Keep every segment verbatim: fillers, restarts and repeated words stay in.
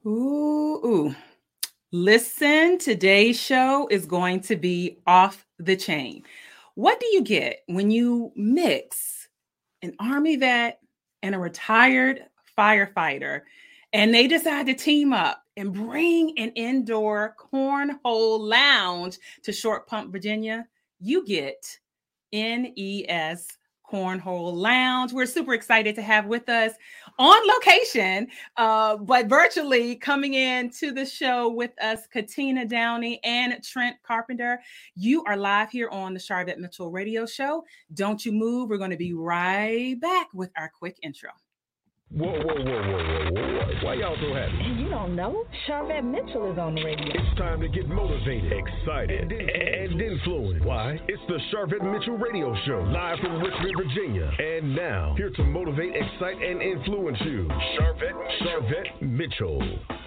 Ooh, ooh. Listen, today's show is going to be off the chain. What do you get when you mix an Army vet and a retired firefighter, and they decide to team up and bring an indoor cornhole lounge to Short Pump, Virginia? You get N E S Cornhole Lounge. We're super excited to have with us on location, uh, but virtually coming in to the show with us, Katina Downey and Trent Carpenter. You are live here on the Sharvette Mitchell Radio Show. Don't you move. We're going to be right back with our quick intro. Whoa, whoa, whoa, whoa, whoa, whoa. Why y'all so happy? You don't know? Sharvette Mitchell is on the radio. It's time to get motivated, excited, and, and influenced. Why? It's the Sharvette Mitchell Radio Show, live from Richmond, Virginia. And now, here to motivate, excite, and influence you, Sharvette, Sharvette Mitchell.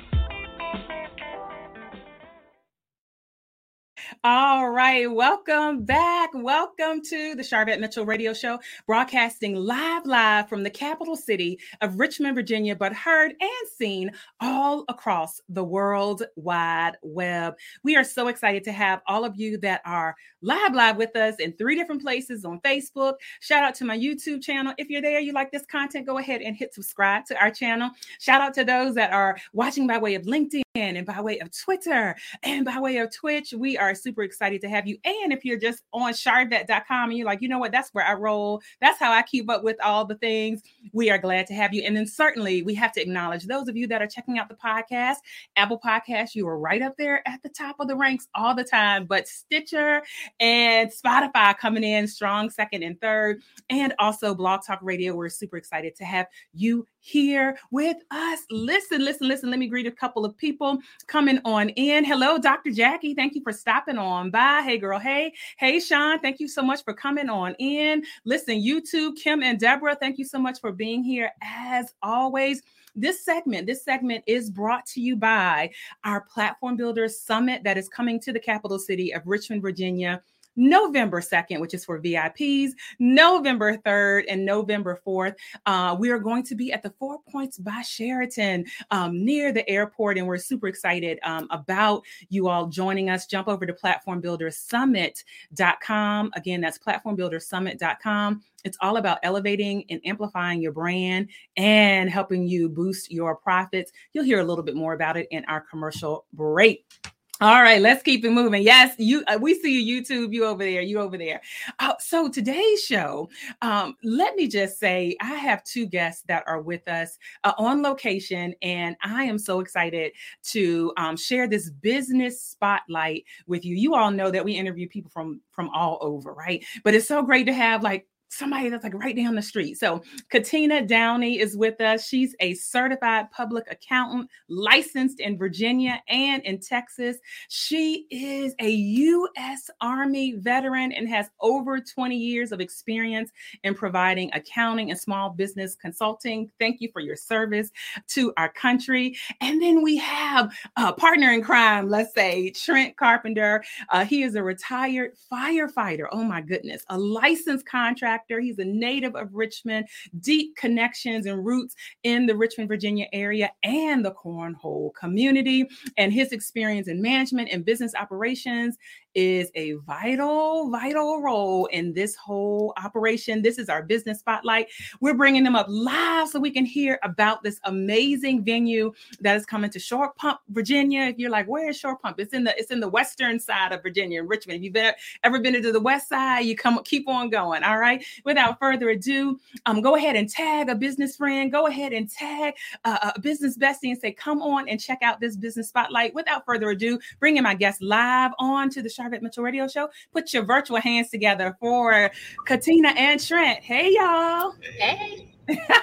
All right, welcome back. Welcome to the Sharvette Mitchell Radio Show, broadcasting live, live from the capital city of Richmond, Virginia, but heard and seen all across the World Wide Web. We are so excited to have all of you that are live, live with us in three different places on Facebook. Shout out to my YouTube channel. If you're there, you like this content, go ahead and hit subscribe to our channel. Shout out to those that are watching by way of LinkedIn and by way of Twitter and by way of Twitch. We are super excited to have you. And if you're just on Sharvette dot com and you're like, you know what, that's where I roll. That's how I keep up with all the things. We are glad to have you. And then certainly we have to acknowledge those of you that are checking out the podcast, Apple Podcasts, you are right up there at the top of the ranks all the time, but Stitcher and Spotify coming in strong second and third, and also Blog Talk Radio. We're super excited to have you here with us. Listen, listen, listen. Let me greet a couple of people coming on in. Hello, Doctor Jackie. Thank you for stopping on by. Hey, girl. Hey, hey, Sean. Thank you so much for coming on in. Listen, YouTube, Kim and Deborah, thank you so much for being here as always. This segment, this segment is brought to you by our Platform Builders Summit that is coming to the capital city of Richmond, Virginia, November second, which is for V I Ps, November third and November fourth. Uh, we are going to be at the Four Points by Sheraton um, near the airport, and we're super excited um, about you all joining us. Jump over to platform builders summit dot com. Again, that's platform builders summit dot com. It's all about elevating and amplifying your brand and helping you boost your profits. You'll hear a little bit more about it in our commercial break. All right, let's keep it moving. Yes, you. Uh, we see you, YouTube. You over there. You over there. Uh, so today's show, um, let me just say, I have two guests that are with us uh, on location, and I am so excited to um, share this business spotlight with you. You all know that we interview people from from all over, right? But it's so great to have like somebody that's like right down the street. So Katina Downey is with us. She's a certified public accountant, licensed in Virginia and in Texas. She is a U S Army veteran and has over twenty years of experience in providing accounting and small business consulting. Thank you for your service to our country. And then we have a partner in crime, let's say, Trent Carpenter. Uh, he is a retired firefighter. Oh my goodness, a licensed contractor. He's a native of Richmond, deep connections and roots in the Richmond, Virginia area and the cornhole community. And his experience in management and business operations is a vital, vital role in this whole operation. This is our business spotlight. We're bringing them up live so we can hear about this amazing venue that is coming to Short Pump, Virginia. If you're like, where is Short Pump? It's in the it's in the western side of Virginia, in Richmond. If you've been, ever been to the west side, you come keep on going. All right. Without further ado, um, go ahead and tag a business friend. Go ahead and tag uh, a business bestie and say, come on and check out this business spotlight. Without further ado, bringing my guest live on to the Sharvette Mitchell Radio Show. Put your virtual hands together for Katina and Trent. Hey, y'all. Hey.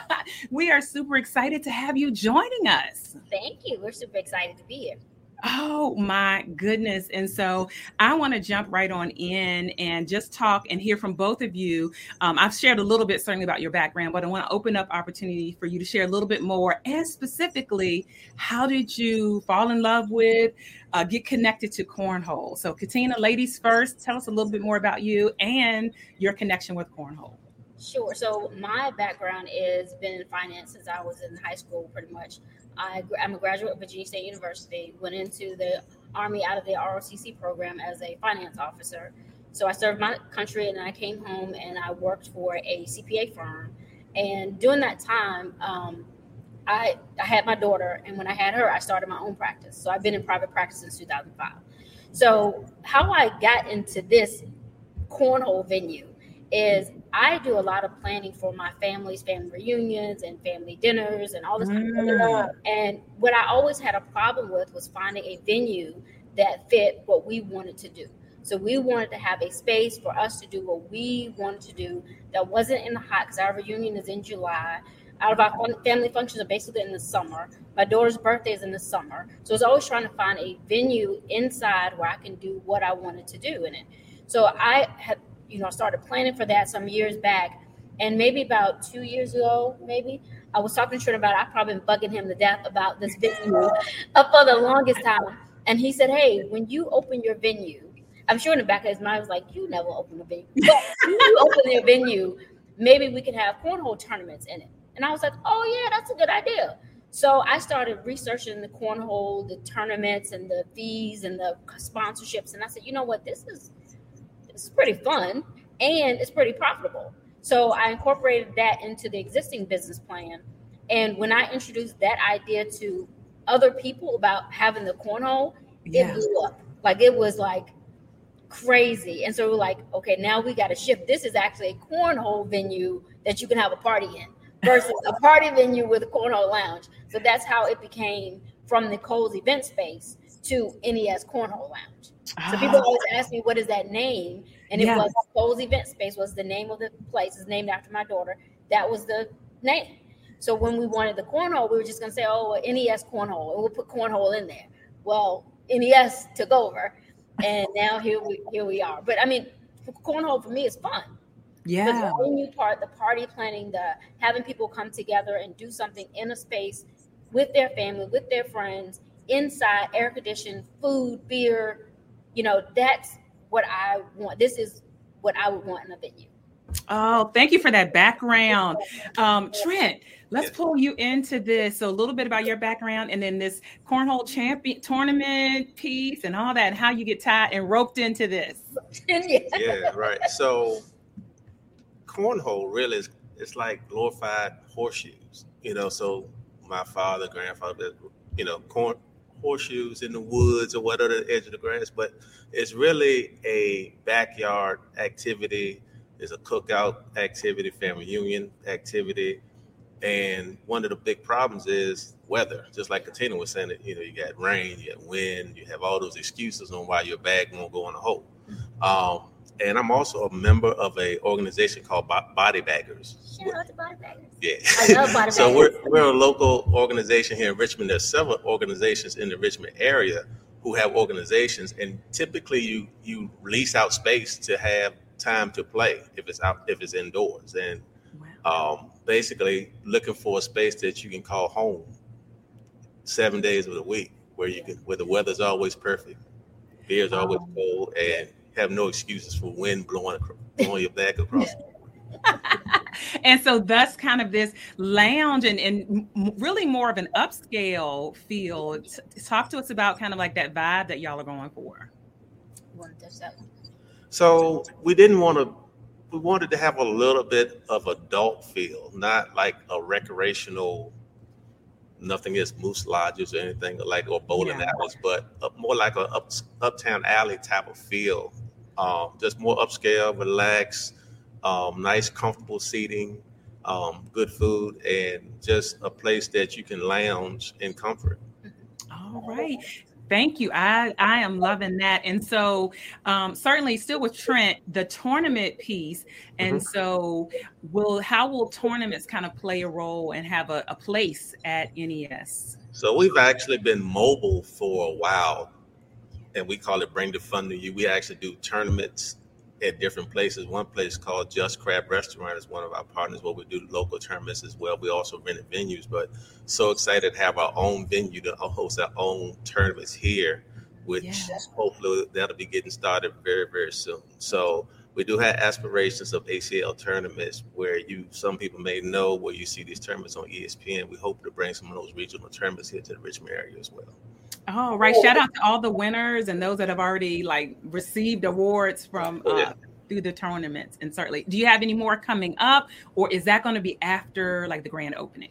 We are super excited to have you joining us. Thank you. We're super excited to be here. Oh my goodness. And so I want to jump right on in and just talk and hear from both of you. Um, I've shared a little bit certainly about your background, but I want to open up opportunity for you to share a little bit more. And specifically, how did you fall in love with, uh, get connected to cornhole? So Katina, ladies first, tell us a little bit more about you and your connection with cornhole. Sure. So my background is been in finance since I was in high school, pretty much. I, I'm a graduate of Virginia State University, went into the Army out of the R O C C program as a finance officer. So I served my country, and then I came home and I worked for a C P A firm. And during that time, um, I, I had my daughter, and when I had her, I started my own practice. So I've been in private practice since two thousand five. So how I got into this cornhole venue is I do a lot of planning for my family's family reunions and family dinners and all this kind of stuff. And what I always had a problem with was finding a venue that fit what we wanted to do. So we wanted to have a space for us to do what we wanted to do that wasn't in the hot, because our reunion is in July. Out of our family functions are basically in the summer. My daughter's birthday is in the summer. So I was always trying to find a venue inside where I can do what I wanted to do in it. So I had, you know, started planning for that some years back. And maybe about two years ago, maybe, I was talking to Trent about it. I've probably been bugging him to death about this venue up for the longest time. And he said, hey, when you open your venue, I'm sure in the back of his mind, I was like, you never open a venue. But when you open your venue, maybe we could have cornhole tournaments in it. And I was like, oh, yeah, that's a good idea. So I started researching the cornhole, the tournaments and the fees and the sponsorships. And I said, you know what, this is this is pretty fun and it's pretty profitable. So I incorporated that into the existing business plan. And when I introduced that idea to other people about having the cornhole, yeah. it blew up. Like it was like crazy. And so we're like, okay, now we got to shift. This is actually a cornhole venue that you can have a party in versus a party venue with a cornhole lounge. So that's how it became from Nicole's event space to N E S Cornhole Lounge. So people always ask me, what is that name? And it yeah. was Nicole's event space was the name of the place. It's named after my daughter. That was the name. So when we wanted the cornhole, we were just going to say, oh, N E S Cornhole, and we'll put cornhole in there. Well, N E S took over, and now here we here we are. But I mean, cornhole for me is fun. Yeah. The venue part, the party planning, the having people come together and do something in a space with their family, with their friends, inside, air conditioned, food, beer, you know, that's what I want. This is what I would want in a venue. Oh, thank you for that background. Um, Trent, let's pull you into this. So a little bit about your background and then this cornhole champion tournament piece and all that, and how you get tied and roped into this. Yeah, right. So cornhole really is, it's like glorified horseshoes, you know, so my father, grandfather, you know, corn horseshoes in the woods or whatever, the edge of the grass, but it's really a backyard activity. It's a cookout activity, family reunion activity. And one of the big problems is weather. Just like Katina was saying, that, you know, you got rain, you got wind, you have all those excuses on why your bag won't go in a hole. Um, and I'm also a member of a organization called Body Baggers. Shout out to Body Baggers. Yeah. I love Body So Baggers. we're, we're a local organization here in Richmond. There's several organizations in the Richmond area who have organizations, and typically you you lease out space to have time to play if it's out if it's indoors, and wow. um, basically looking for a space that you can call home seven days of the week, where you can where the weather's always perfect, beer's um, always cold, and have no excuses for wind blowing blowing your back across. And so that's kind of this lounge and, and really more of an upscale feel. Talk to us about kind of like that vibe that y'all are going for. You want to touch that one? So we didn't want to, we wanted to have a little bit of adult feel, not like a recreational, nothing is Moose Lodges or anything like, or bowling yeah. alleys, but a, more like a up, uptown alley type of feel. Um, just more upscale, relaxed, um, nice, comfortable seating, um, good food, and just a place that you can lounge in comfort. All right. Thank you. I, I am loving that. And so um, certainly still with Trent, the tournament piece. And mm-hmm. so will how will tournaments kind of play a role and have a, a place at N E S? So we've actually been mobile for a while, and we call it Bring the Fun to You. We actually do tournaments at different places. One place called Just Crab Restaurant is one of our partners where we do local tournaments as well. We also rented venues, but so excited to have our own venue to host our own tournaments here, which yeah. hopefully that'll be getting started very, very soon. So we do have aspirations of A C L tournaments where you, some people may know where you see these tournaments on E S P N. We hope to bring some of those regional tournaments here to the Richmond area as well. Oh, right. Shout out to all the winners and those that have already like received awards from uh, yeah. through the tournaments. And certainly, do you have any more coming up, or is that going to be after like the grand opening?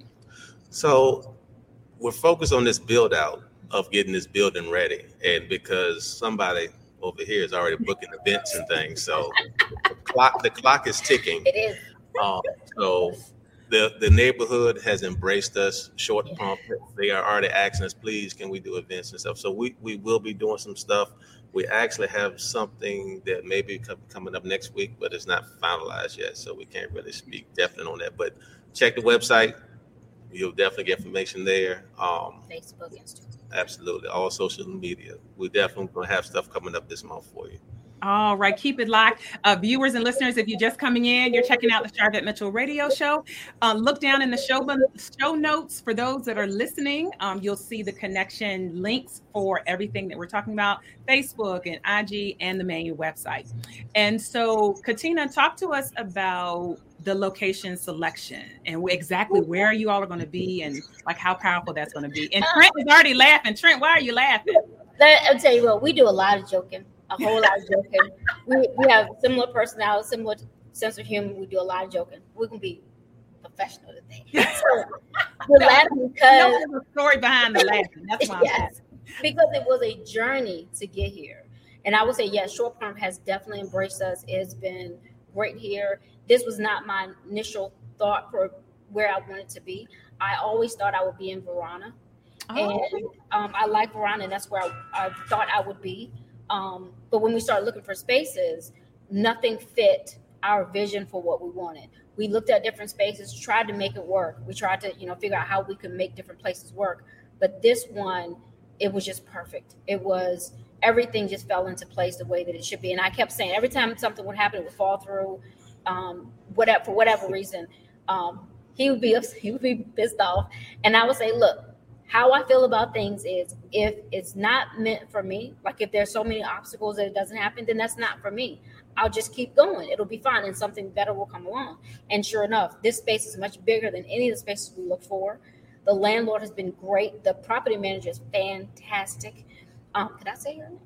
So we're focused on this build out of getting this building ready. And because somebody over here is already booking events and things. So the clock, the clock is ticking. It is. Um, so the, the neighborhood has embraced us. Short Pump, they are already asking us, please, can we do events and stuff? So we, we will be doing some stuff. We actually have something that may be coming up next week, but it's not finalized yet. So we can't really speak definitely on that. But check the website. You'll definitely get information there. Um, Facebook, Instagram. Absolutely. All social media. We're definitely going to have stuff coming up this month for you. All right. Keep it locked. Uh, viewers and listeners, if you're just coming in, you're checking out the Sharvette Mitchell Radio Show. Uh, look down in the show, show notes for those that are listening. Um, you'll see the connection links for everything that we're talking about, Facebook and I G and the main website. And so, Katina, talk to us about the location selection and exactly where you all are going to be and like how powerful that's going to be. And Trent is already laughing. Trent, why are you laughing? I'll tell you what, we do a lot of joking, a whole lot of joking. We, we have similar personality, similar sense of humor. We do a lot of joking. We can be professional today. So we're laughing because no, there's a story behind the laughing. That's why I'm yes, laughing. Because it was a journey to get here. And I would say, yes, Short Pump has definitely embraced us. It's been great here. This was not my initial thought for where I wanted to be. I always thought I would be in Verona. Oh. And um, I like Verona, and that's where I, I thought I would be. Um, but when we started looking for spaces, nothing fit our vision for what we wanted. We looked at different spaces, tried to make it work. We tried to, you know, figure out how we could make different places work. But this one, it was just perfect. It was, everything just fell into place the way that it should be. And I kept saying, every time something would happen, it would fall through. Um, whatever, for whatever reason, um, he would be he would be pissed off, and I would say, "Look, how I feel about things is if it's not meant for me, like if there's so many obstacles that it doesn't happen, then that's not for me. I'll just keep going. It'll be fine, and something better will come along." And sure enough, this space is much bigger than any of the spaces we look for. The landlord has been great. The property manager is fantastic. Um, can I say her name?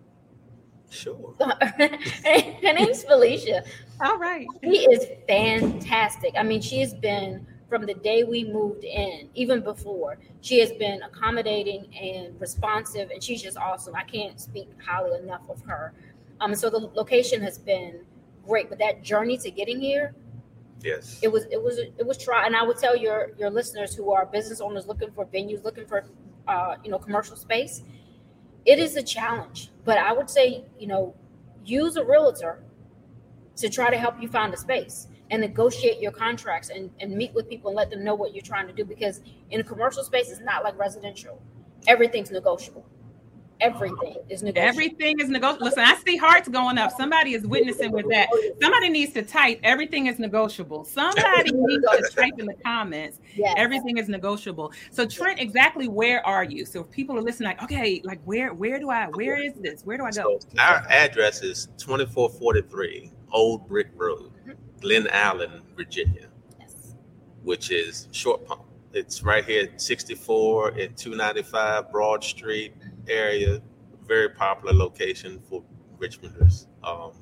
Sure. Her name's Felicia. All right. She is fantastic. I mean, she has been, from the day we moved in, even before, she has been accommodating and responsive, and she's just awesome. I can't speak highly enough of her. Um, so the location has been great, but that journey to getting here, yes, it was it was it was try. And I would tell your your listeners who are business owners looking for venues, looking for uh, you know commercial space, it is a challenge. But I would say, you know, use a realtor to try to help you find a space and negotiate your contracts and, and meet with people and let them know what you're trying to do. Because in a commercial space, it's not like residential. Everything's negotiable. Everything is negotiable. Everything is negotiable. Listen, I see hearts going up. Somebody is witnessing with that. Somebody needs to type, everything is negotiable. Somebody needs to type in the comments, yes. Everything is negotiable. So Trent, exactly where are you? So if people are listening, like, okay, like where, where do I, where is this? Where do I go? So our address is twenty-four forty-three Old Brick Road, Glen Allen, Virginia, yes. Which is Short Pump. It's right here at sixty-four and two ninety-five Broad Street area. Very popular location for Richmonders. Um,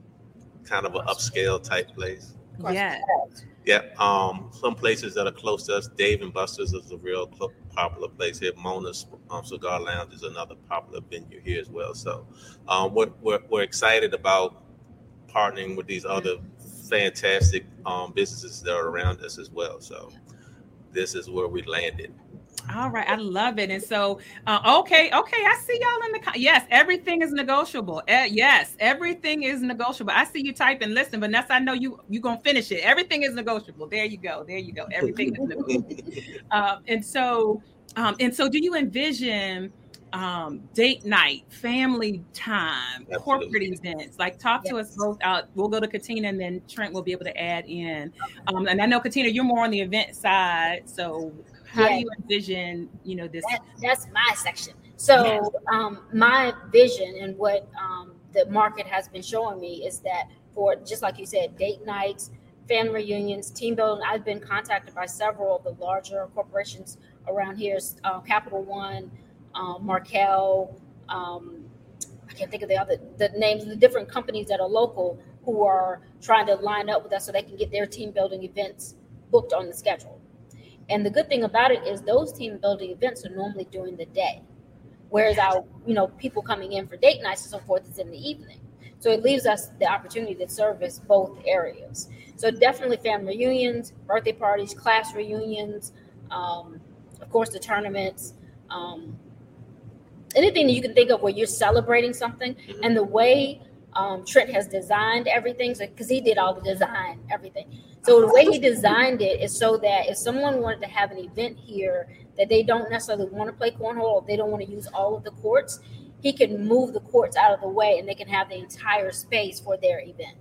kind of an upscale type place. Yeah. Yeah. Um, some places that are close to us, Dave and Buster's is a real cl- popular place here. Mona's um, Cigar Lounge is another popular venue here as well. So um, we're, we're, we're excited about partnering with these other fantastic um, businesses that are around us as well. So this is where we landed. All right. I love it. And so, uh, okay. Okay. I see y'all in the, co- yes, everything is negotiable. Uh, yes, everything is negotiable. I see you type and listen, Vanessa, I know you, you're going to finish it. Everything is negotiable. There you go. There you go. Everything is negotiable. Um, and so, um, and so do you envision um, date night, family time, Absolutely. Corporate events? Like talk yes. to us both out. We'll go to Katina and then Trent will be able to add in. Um, and I know, Katina, you're more on the event side. So how yeah. do you envision, you know, this? That, that's my section. So yes. um, my vision and what um, the market has been showing me is that for, just like you said, date nights, family reunions, team building. I've been contacted by several of the larger corporations around here, uh, Capital One, um, Markel, um, I can't think of the other the names of the different companies that are local who are trying to line up with us so they can get their team building events booked on the schedule. And the good thing about it is those team building events are normally during the day, whereas our, you know, people coming in for date nights and so forth is in the evening. So it leaves us the opportunity to service both areas. So definitely family reunions, birthday parties, class reunions, um, of course the tournaments, um, anything that you can think of where you're celebrating something. And the way um, Trent has designed everything, because he did all the design, everything. So the way he designed it is so that if someone wanted to have an event here that they don't necessarily want to play cornhole, or they don't want to use all of the courts, he can move the courts out of the way and they can have the entire space for their event.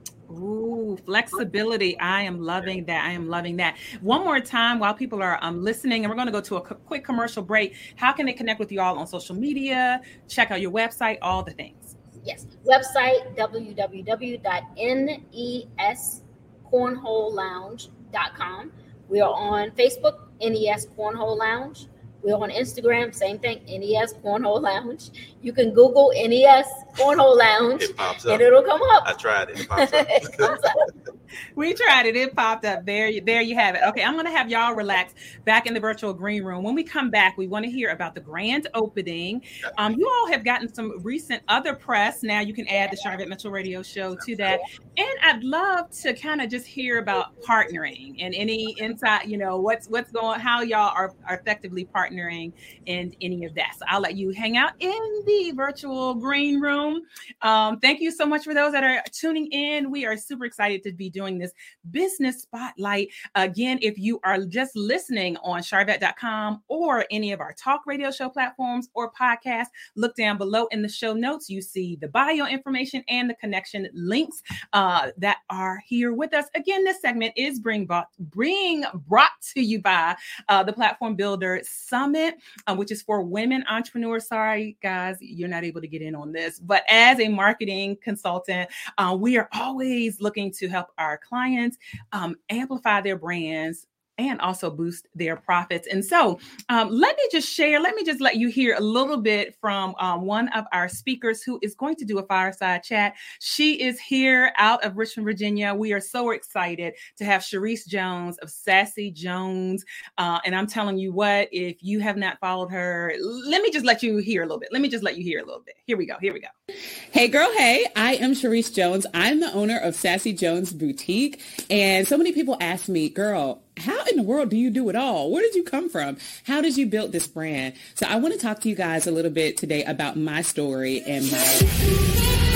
Ooh, flexibility. I am loving that. I am loving that. One more time while people are um, listening, and we're going to go to a c- quick commercial break. How can they connect with you all on social media? Check out your website, all the things. Yes. Website, w w w dot n e s cornhole lounge dot com. We are on Facebook, N E S Cornhole Lounge. We're on Instagram, same thing, N E S Cornhole Lounge. You can Google N E S Cornhole Lounge, It pops up. and it'll come up. I tried it. It pops up. It comes up. We tried it. It popped up. There you, there you have it. Okay, I'm going to have y'all relax back in the virtual green room. When we come back, we want to hear about the grand opening. Um, you all have gotten some recent other press. Now you can add the Sharvette Mitchell Radio Show to that. And I'd love to kind of just hear about partnering and any insight, you know, what's what's going, how y'all are, are effectively partnering and any of that. So I'll let you hang out in the virtual green room. Um, thank you so much for those that are tuning in. We are super excited to be doing this business spotlight. Again, if you are just listening on Sharvette dot com or any of our talk radio show platforms or podcasts, look down below in the show notes. You see the bio information and the connection links uh, that are here with us. Again, this segment is bring brought, bring brought to you by uh, the Platform Builder Summit, uh, which is for women entrepreneurs. Sorry, guys, you're not able to get in on this, but as a marketing consultant, uh, we are always looking to help our clients um, amplify their brands and also boost their profits. And so um, let me just share, let me just let you hear a little bit from um, one of our speakers who is going to do a fireside chat. She is here out of Richmond, Virginia. We are so excited to have Sharice Jones of Sassy Jones. Uh, and I'm telling you what, if you have not followed her, let me just let you hear a little bit. Let me just let you hear a little bit. Here we go. Here we go. Hey girl, hey, I am Sharice Jones. I'm the owner of Sassy Jones Boutique. And so many people ask me, girl, how in the world do you do it all? Where did you come from? How did you build this brand? So I want to talk to you guys a little bit today about my story and my...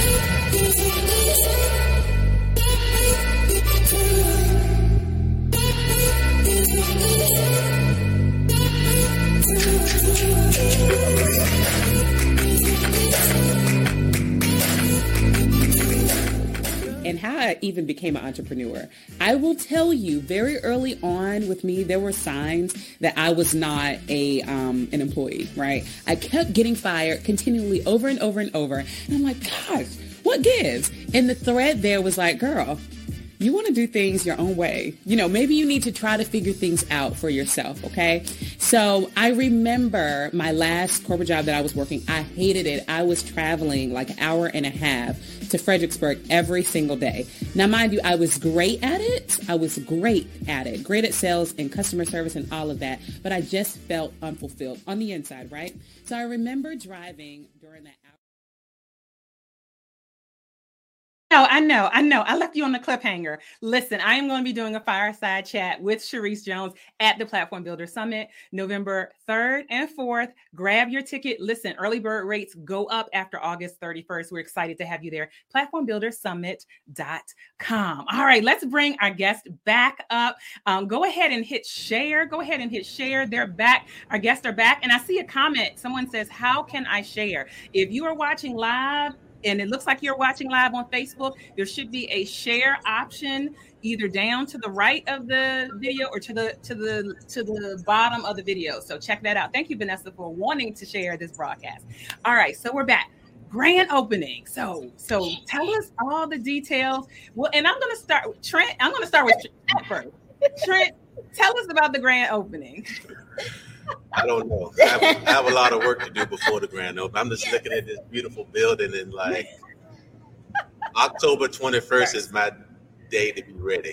and how I even became an entrepreneur. I will tell you, very early on with me, there were signs that I was not a um, an employee, right? I kept getting fired continually over and over and over. And I'm like, gosh, what gives? And the thread there was like, girl, you want to do things your own way. You know, maybe you need to try to figure things out for yourself, okay? So I remember my last corporate job that I was working, I hated it. I was traveling like an hour and a half to Fredericksburg every single day. Now, mind you, I was great at it. I was great at it. Great at sales and customer service and all of that. But I just felt unfulfilled on the inside, right? So I remember driving during that hour. No, I know, I know. I left you on the cliffhanger. Listen, I am going to be doing a fireside chat with Sharice Jones at the Platform Builder Summit, November third and fourth. Grab your ticket. Listen, early bird rates go up after August thirty-first. We're excited to have you there. platform builder summit dot com. All right, let's bring our guest back up. Um, go ahead and hit share. Go ahead and hit share. They're back. Our guests are back. And I see a comment. Someone says, how can I share? If you are watching live, and it looks like you're watching live on Facebook, there should be a share option either down to the right of the video or to the to the to the bottom of the video. So check that out. Thank you, Vanessa, for wanting to share this broadcast. All right, so we're back. grand opening. So, so tell us all the details. Well, and I'm going to start with Trent. I'm going to start with Trent first. Trent, tell us about the grand opening. I don't know. I have, I have a lot of work to do before the grand opening. I'm just looking at this beautiful building and like October twenty-first is my day to be ready.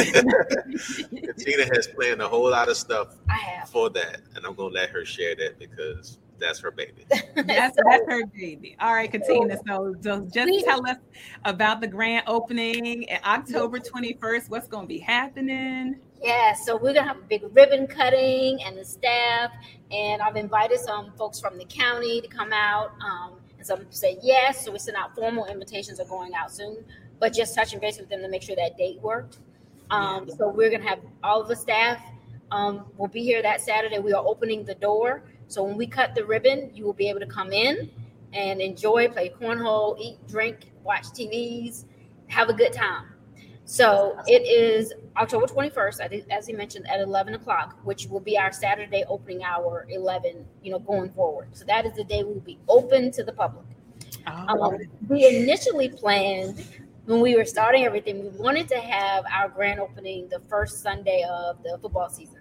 Katina has planned a whole lot of stuff for that, and I'm going to let her share that because that's her baby. That's, that's her baby. All right, Katina. So, so just tell us about the grand opening at October twenty-first. What's going to be happening? Yeah, so we're going to have a big ribbon cutting and the staff. And I've invited some folks from the county to come out. Um, and some say yes. So we sent out formal invitations are going out soon. But just touching base with them to make sure that date worked. Um, yeah. So we're going to have all of the staff um, will be here that Saturday. We are opening the door. So when we cut the ribbon, you will be able to come in and enjoy, play cornhole, eat, drink, watch T Vs, have a good time. So it is October twenty-first, as you mentioned, at eleven o'clock, which will be our Saturday opening hour, eleven, you know, going forward. So that is the day we will be open to the public. Oh. Um, we initially planned, when we were starting everything, we wanted to have our grand opening the first Sunday of the football season.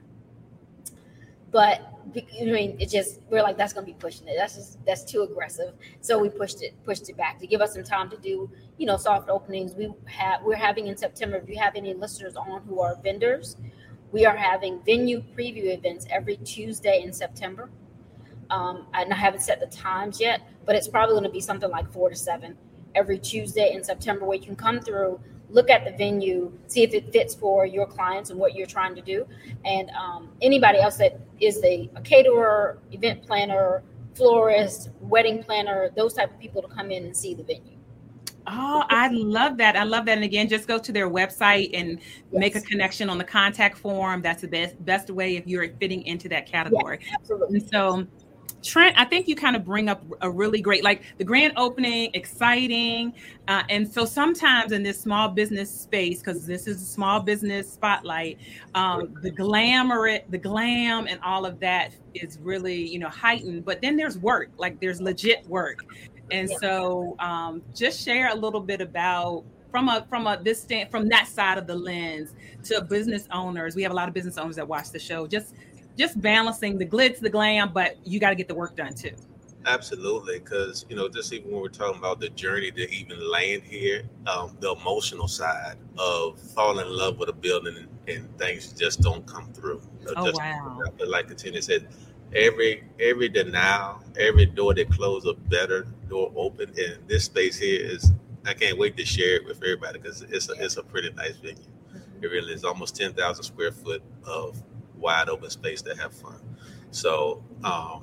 But I mean, it just, we're like, that's going to be pushing it. That's just, that's too aggressive. So we pushed it, pushed it back to give us some time to do, you know, soft openings. We have, we're having in September, if you have any listeners on who are vendors, we are having venue preview events every Tuesday in September. Um, and I haven't set the times yet, but it's probably going to be something like four to seven every Tuesday in September, where you can come through, look at the venue, see if it fits for your clients and what you're trying to do. And um, anybody else that is the, a caterer, event planner, florist, wedding planner, those type of people to come in and see the venue. Oh, I love that. I love that. And again, just go to their website and yes. make a connection on the contact form. That's the best, best way if you're fitting into that category. Yes, absolutely. And so, Trent, I think you kind of bring up a really great, like the grand opening, exciting. Uh, and so sometimes in this small business space, because this is a small business spotlight, um, the glamour, the glam and all of that is really, you know, heightened. But then there's work, like there's legit work. And so um, just share a little bit about from a from a this stand, from that side of the lens to business owners. We have a lot of business owners that watch the show. Just Just balancing the glitz, the glam, but you got to get the work done too. Absolutely, because you know, just even when we're talking about the journey to even land here, um, the emotional side of falling in love with a building and, and things just don't come through. Oh just, wow! Like Katina said, every every denial, every door that closes, a better door open. And this space here is, I can't wait to share it with everybody because it's a, it's a pretty nice venue. It really is, almost ten thousand square foot of wide open space to have fun. So, um,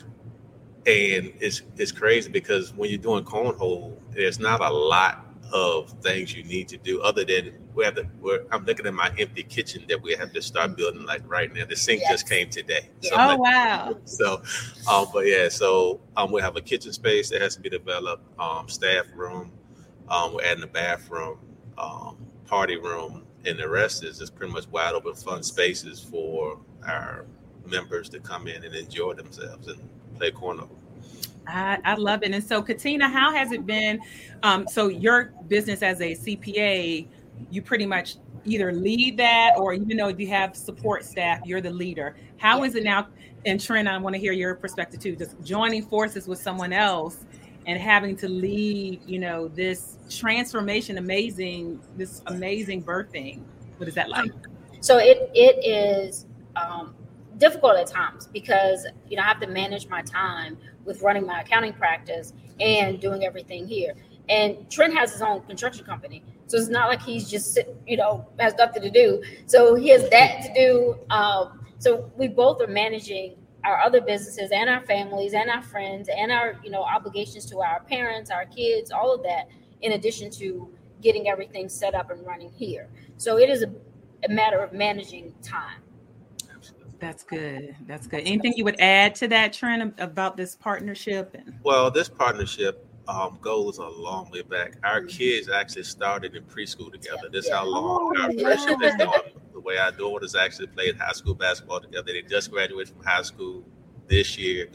and it's it's crazy because when you're doing cornhole, there's not a lot of things you need to do other than we have to. We're, I'm looking at my empty kitchen that we have to start building like right now. The sink yes. just came today. So oh like, wow! So, um, but yeah, so um, we have a kitchen space that has to be developed. Um, staff room. Um, we're adding a bathroom, um, party room. And the rest is just pretty much wide open fun spaces for our members to come in and enjoy themselves and play cornhole. I, I love it. And so, Katina, how has it been? Um, so your business as a C P A, you pretty much either lead that or even though you have support staff, you're the leader. How yeah. is it now? And Trent, I want to hear your perspective too, just joining forces with someone else and having to lead, you know, this transformation, amazing, this amazing birthing. What is that like? So it it is um, difficult at times because, you know, I have to manage my time with running my accounting practice and doing everything here. And Trent has his own construction company. So it's not like he's just, sit, you know, has nothing to do. So he has that to do. Um, so we both are managing our other businesses and our families and our friends and our, you know, obligations to our parents, our kids, all of that, in addition to getting everything set up and running here. So it is a, a matter of managing time. That's good. That's good. Anything you would add to that, Trent, about this partnership? And- well, this partnership um, goes a long way back. Our kids actually started in preschool together. This is how long oh, our yeah. friendship is going. The way our daughters actually played high school basketball together. They just graduated from high school this year. Go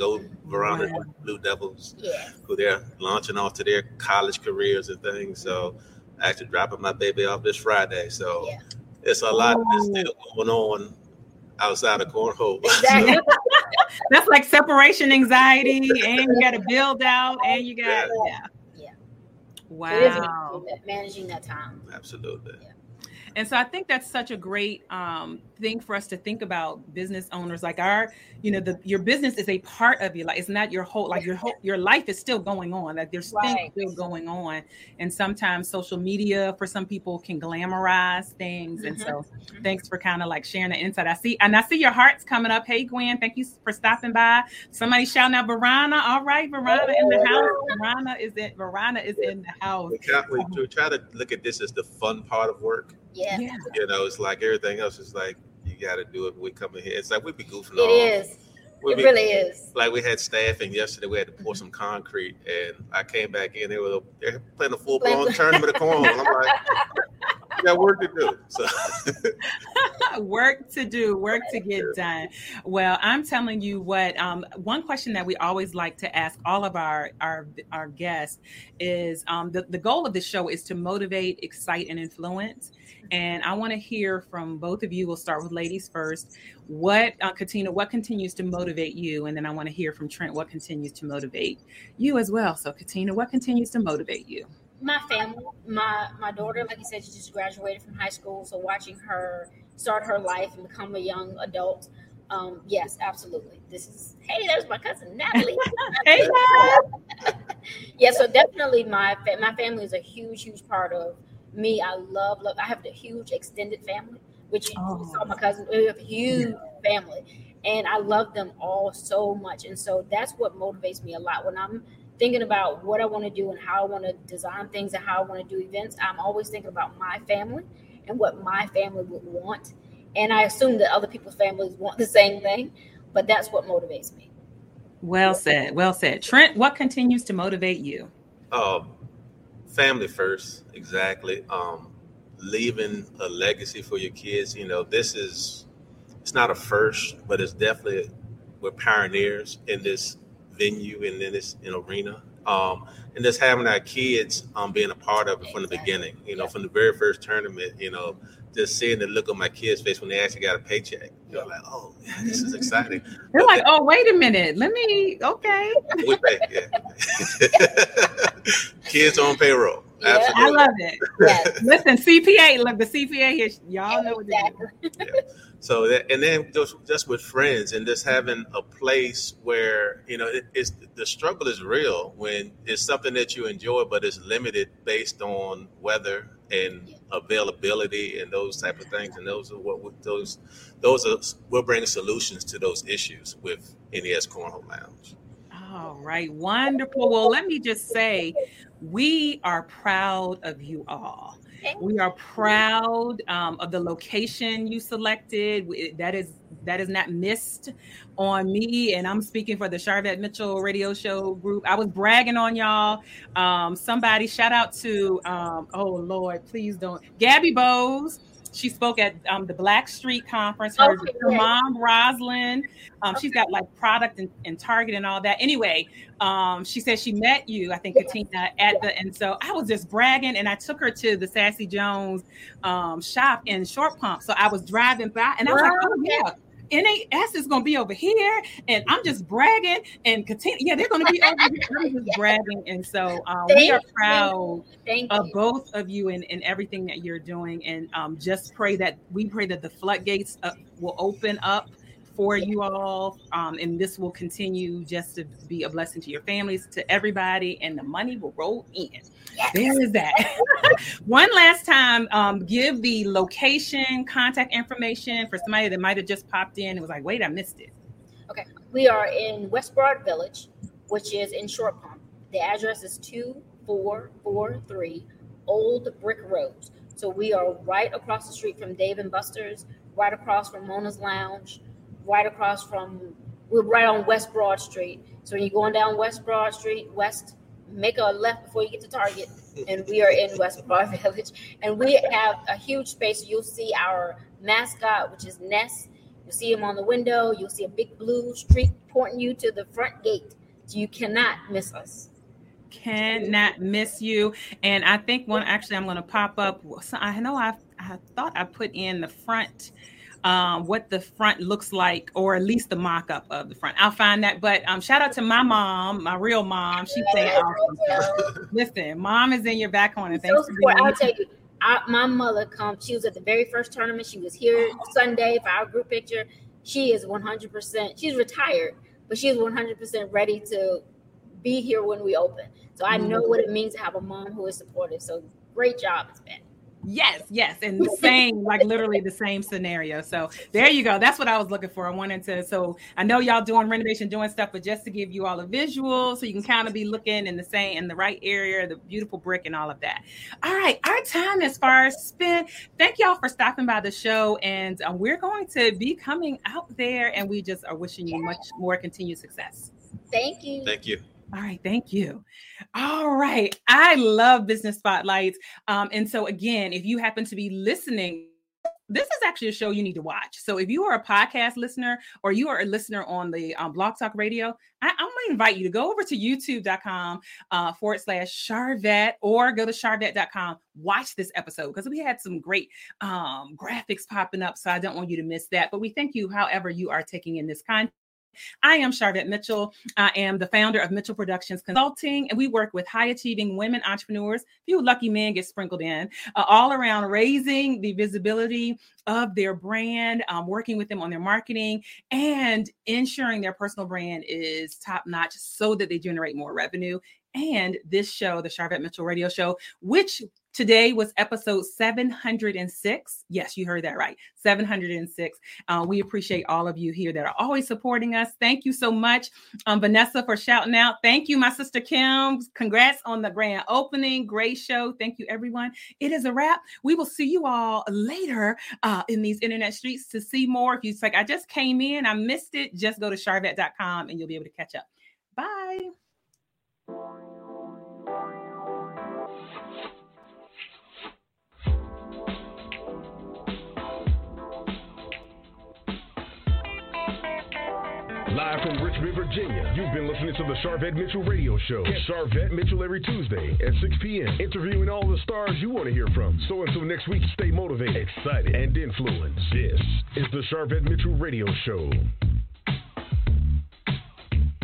Verona Wow. Blue Devils, Yeah. who they're launching off to their college careers and things. So actually dropping my baby off this Friday. So Yeah. it's a lot that's Oh. still going on outside of cornhole. Exactly. That's like separation anxiety, and you got to build out, and you got Yeah. yeah. Yeah. Wow. It is managing that, managing that time. Absolutely. And so I think that's such a great um, thing for us to think about, business owners. Like our, you know, the your business is a part of you. Like it's not your whole, like your whole, your life is still going on. Like there's Right. things still going on. And sometimes social media for some people can glamorize things. And so thanks for kind of like sharing the insight. I see, and I see your hearts coming up. Hey, Gwen, thank you for stopping by. Somebody shouting out Verona. All right, Verona in the house. Verona is in, Verona is in the house. We, try, we, we try to look at this as the fun part of work. Yeah. Yeah. You know, it's like everything else is like, you got to do it when we come in here. It's like we be goofing It off. is. We It be- really is. Like we had staffing yesterday, we had to pour some concrete, and I came back in. They were they're playing a full blown Playing- tournament of cornhole. And I'm like, we got work to do. So Work to do, work to get done. Well, I'm telling you what, um, one question that we always like to ask all of our our, our guests is um, the, the goal of the show is to motivate, excite, and influence. And I want to hear from both of you. We'll start with ladies first. What, uh, Katina, what continues to motivate you? And then I want to hear from Trent, what continues to motivate you as well. So Katina, what continues to motivate you? My family, my my daughter, like you said, she just graduated from high school. So watching her start her life and become a young adult, um, yes, absolutely. This is, hey, there's my cousin Natalie. Hey, Yeah, so definitely my fa- my family is a huge, huge part of me. I love, love. I have a huge extended family, which you Oh. saw my cousin. We have a huge family, and I love them all so much. And so that's what motivates me a lot when I'm thinking about what I want to do and how I want to design things and how I want to do events. I'm always thinking about my family and what my family would want. And I assume that other people's families want the same thing, but that's what motivates me. well said. Well said. Trent, what continues to motivate you? um, family first, exactly. Um, leaving a legacy for your kids. You know, this is it's not a first, but it's definitely we're pioneers in this venue and in this in arena. Um, and just having our kids um, being a part of it from the Exactly. beginning, you know, from the very first tournament, you know, just seeing the look on my kids' face when they actually got a paycheck. You're like, oh, yeah, this is exciting. They're like, oh, wait a minute. Let me, okay. We pay, yeah. Kids on payroll. Yeah. Absolutely. I love it. Yes. Listen, C P A, look, the C P A here, y'all know what to do. Exactly. So that, and then just just with friends and just having a place where you know it, it's the struggle is real when it's something that you enjoy, but it's limited based on weather and availability and those type of things. And those are what we, those those are we're bringing solutions to those issues with N E S Cornhole Lounge. All right, wonderful. Well, let me just say, we are proud of you all. We are proud um, of the location you selected. We- That is that is not missed on me, and I'm speaking for the Charvette Mitchell Radio Show group. I was bragging on y'all. Um, somebody shout out to um, oh Lord, please don't Gabby Bowes. She spoke at um, the Black Street Conference. Her, Okay, her yeah. mom, Rosalind, um, she's got like product and, and Target and all that. Anyway, um, she said she met you, I think, Katina, at the, and so I was just bragging, and I took her to the Sassy Jones um, shop in Short Pump. So I was driving by, and I was like, oh yeah, N A S is going to be over here, and I'm just bragging, and Katina, yeah, they're going to be over here. I'm just bragging, and so um, we Thank are you. proud Thank of you. both of you and, and everything that you're doing, and um, just pray that we pray that the floodgates uh, will open up for you all, um, and this will continue just to be a blessing to your families, to everybody, and the money will roll in. Yes. There is that. One last time, um, give the location, contact information for somebody that might have just popped in and was like, wait, I missed it. Okay, we are in West Broad Village, which is in Short Pump. The address is two four four three Old Brick Road. So we are right across the street from Dave and Buster's, right across from Mona's Lounge, right across from, we're right on West Broad Street. So when you're going down West Broad Street, west, make a left before you get to Target, and we are in West Broad Village. And we have a huge space. You'll see our mascot, which is Ness. You'll see him on the window. You'll see a big blue street pointing you to the front gate. So you cannot miss us. Cannot miss you. And I think one, actually, I'm going to pop up. So I know I I thought I put in the front, um, what the front looks like, or at least the mock-up of the front. I'll find that. But um, shout out to my mom, my real mom. She's saying awesome. Listen, mom is in your back corner. Thanks so for being I'll tell you, I, my mother come. She was at the very first tournament. She was here Sunday for our group picture. She is one hundred percent. She's retired, but she's one hundred percent ready to be here when we open. So I know what it means to have a mom who is supportive. So great job, it's been. Yes, yes. And the same, like literally the same scenario. So there you go. That's what I was looking for. I wanted to, so I know y'all doing renovation, doing stuff, but just to give you all a visual so you can kind of be looking in the same, in the right area, the beautiful brick and all of that. All right. Our time as far as spent. Thank y'all for stopping by the show. And um, we're going to be coming out there, and we just are wishing you much more continued success. Thank you. Thank you. All right. Thank you. All right. I love Business Spotlights. Um, and so again, if you happen to be listening, this is actually a show you need to watch. So if you are a podcast listener or you are a listener on the um, Blog Talk Radio, I, I'm going to invite you to go over to youtube.com uh, forward slash Sharvette or go to Sharvette dot com. Watch this episode because we had some great um, graphics popping up. So I don't want you to miss that. But we thank you however you are taking in this content. I am Sharvette Mitchell. I am the founder of Mitchell Productions Consulting, and we work with high-achieving women entrepreneurs. A few lucky men get sprinkled in, uh, all around raising the visibility of their brand, um, working with them on their marketing, and ensuring their personal brand is top-notch so that they generate more revenue. And this show, the Sharvette Mitchell Radio Show, which today was episode seven hundred six. Yes, you heard that right. seven hundred six. Uh, we appreciate all of you here that are always supporting us. Thank you so much, um, Vanessa, for shouting out. Thank you, my sister Kim. Congrats on the grand opening. Great show. Thank you, everyone. It is a wrap. We will see you all later uh, in these internet streets to see more. If you like, I just came in, I missed it, just go to Sharvette dot com and you'll be able to catch up. Bye. Live from Richmond, Virginia, you've been listening to the Sharvette Mitchell Radio Show. Catch Sharvette Mitchell every Tuesday at six p.m. interviewing all the stars you want to hear from. So until next week, stay motivated, excited, and influenced. This is the Sharvette Mitchell Radio Show.